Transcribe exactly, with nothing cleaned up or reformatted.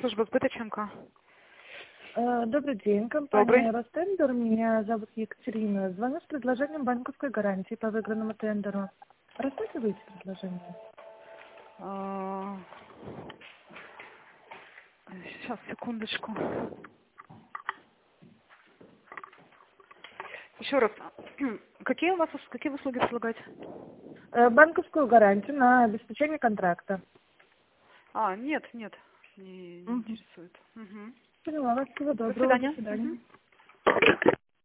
Служба сбыта ЧМК. Э, Добрый день, компания Добрый. Ростендер. Меня зовут Екатерина. Звоню с предложением банковской гарантии по выигранному тендеру. Рассматриваете предложение? А, Сейчас, секундочку. Еще раз. Какие у вас ус- какие услуги предлагаете? Э, Банковскую гарантию на обеспечение контракта. А, нет, нет, не, не Мгм. интересует. Мгм. Поняла вас. Всего До доброго. До свидания. свидания. Мгм.